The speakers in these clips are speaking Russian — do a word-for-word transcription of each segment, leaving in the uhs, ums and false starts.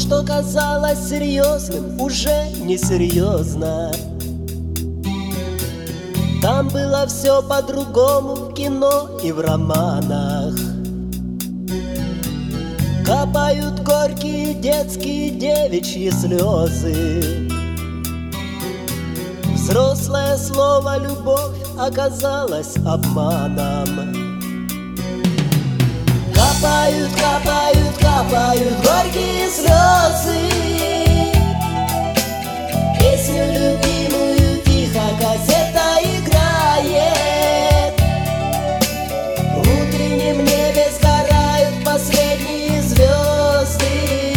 что казалось серьезным, уже несерьезно. Там было все по-другому в кино и в романах. Капают горькие детские девичьи слезы. Взрослое слово «любовь» оказалось обманом. Капают, капают, капают горькие слезы. Песню любимую тихо кассета играет. В утреннем небе сгорают последние звезды.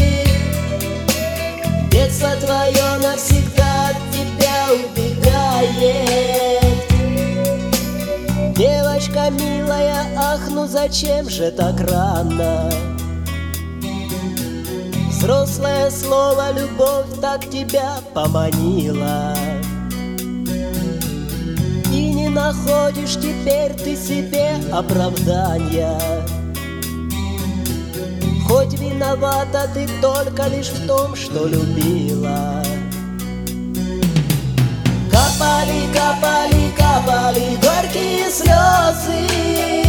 Детство твое навсегда от тебя убегает. Девочка милая, ах, ну зачем же так рано? Взрослое слово «любовь» так тебя поманило. И не находишь теперь ты себе оправдания. Хоть виновата ты только лишь в том, что любила. Капали, капали, капали горькие слезы.